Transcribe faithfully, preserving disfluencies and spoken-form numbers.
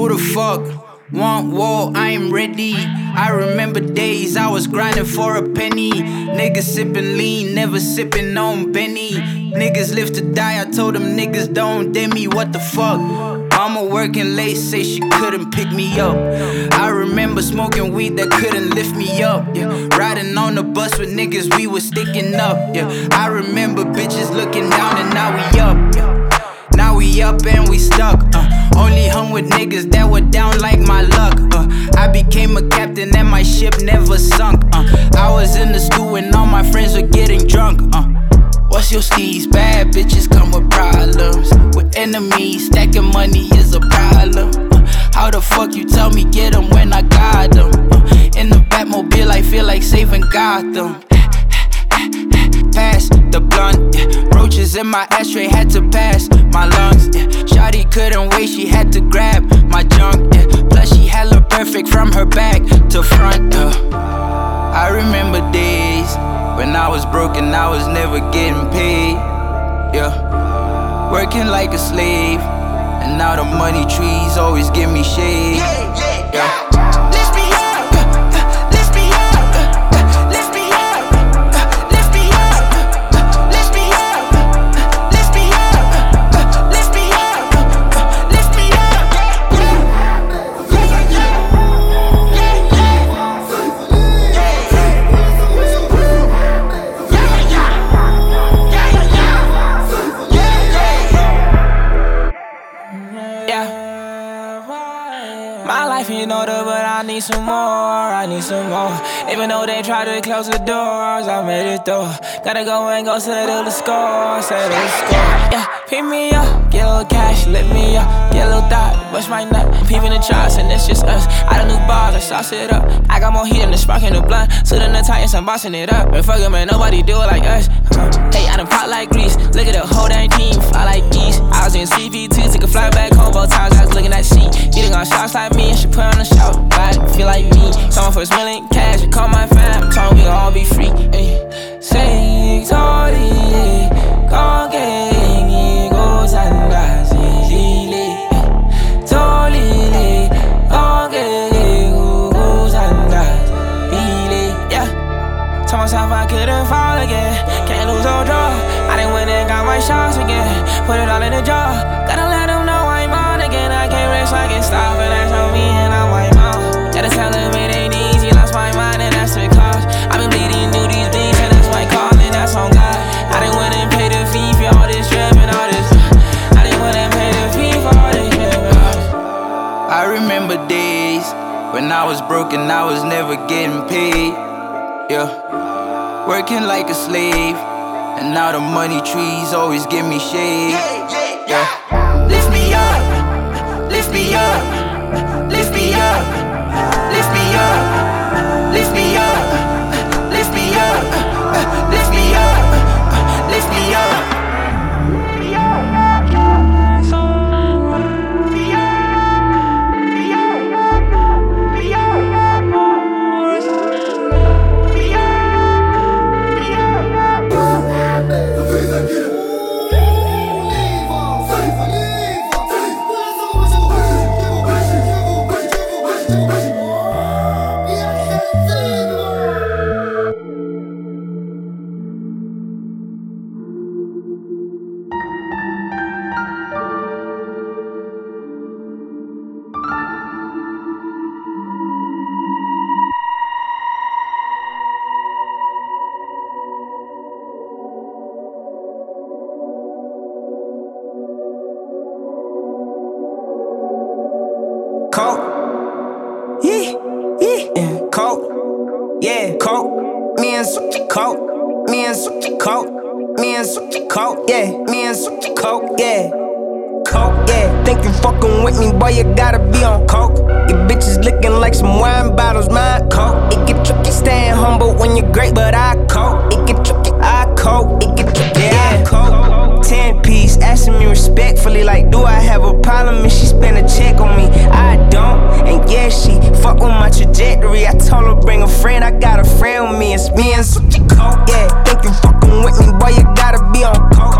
the fuck want war? I am ready. I remember days I was grinding for a penny. Niggas sipping lean, never sipping on Benny. Niggas live to die, I told them niggas don't dare me. What the fuck? Mama working late, say she couldn't pick me up. I remember smoking weed that couldn't lift me up, yeah. Riding on the bus with niggas, we was sticking up, yeah. I remember bitches looking down and now we up, yeah. Now we up and we stuck, uh. Only hung with niggas that were down like my luck, uh. I became a captain and my ship never sunk, uh. I was in the stew and all my friends were getting drunk, uh. What's your skis? Bad bitches come with problems. With enemies, stacking money is a problem, uh. How the fuck you tell me get them when I got them, uh. In the Batmobile I feel like saving Gotham. Pass the blunt, yeah. Roaches in my ashtray, had to pass my lungs, yeah. Shawty couldn't wait, she had to grab my junk, yeah. Plus she hella perfect from her back to front, uh. I remember days when I was broke and I was never getting paid, yeah. Working like a slave, and now the money trees always give me shade, yeah. My life ain't order, but I need some more, I need some more. Even though they try to close the doors, I made it through. Gotta go and go settle the score, settle the score. Yeah, pick me up, get a little cash, lift me up, get a little thought, bust my nut. Peeping the charts and it's just us. I done new bars, I sauce it up. I got more heat than the spark in the blunt. Suit in the Titans, I'm bossing it up. And fuck it, man, nobody do it like us. Hey, I done pop like grease. Look at the whole dang team, fly like geese. I was in C V two, took a flight back home both times. I was looking at C. Getting on shots like me, and she put on the shout. Body feel like me. Someone for a million cash, call my fam. Told me we gon' all be free. Ay. Say, Tori, gon' get me, goes and that's easily. Tori, gon' get me, goes and that's easily. Yeah. Told myself I couldn't fall again. Can't lose no draw. I done went and got my shots again. Put it all in the jar. Gotta let them know I'm on again. I can't rest, I can't stop, and that's on me and I'm white mom. Gotta tell them it ain't easy. Lost my mind and that's the cost. I've been bleeding through these beats and that's my calling, that's on God. I done went and paid the fee for all this drip and all this. I done went and paid the fee for all this drip and all this. I remember days when I was broke and I was never getting paid, yeah. Working like a slave, and now the money trees always give me shade, yeah. Lift me up, lift me up, lift me up, lift me up, lift me up, lift me up, lift me up, lift me up. Coke, yeah, yeah, Coke, yeah, Coke, me and Suki Coke, me and Suki Coke, me and Suki Coke, yeah, me and Suki Coke, yeah, Coke, yeah. Think you fucking with me, boy, you gotta be on Coke. Your bitches looking like some wine bottles, my Coke. It get tricky, staying humble when you're great, but I Coke. It get tricky, I Coke, it get tricky, yeah, I Coke. Ten piece, asking me respectfully, like, do I have a problem if she spend a check on me? I don't, and yeah, she fuck with my trajectory. I told her bring a friend, I got a friend with me. It's me and Suki Coke, yeah. Think you fucking with me, boy, you gotta be on Coke.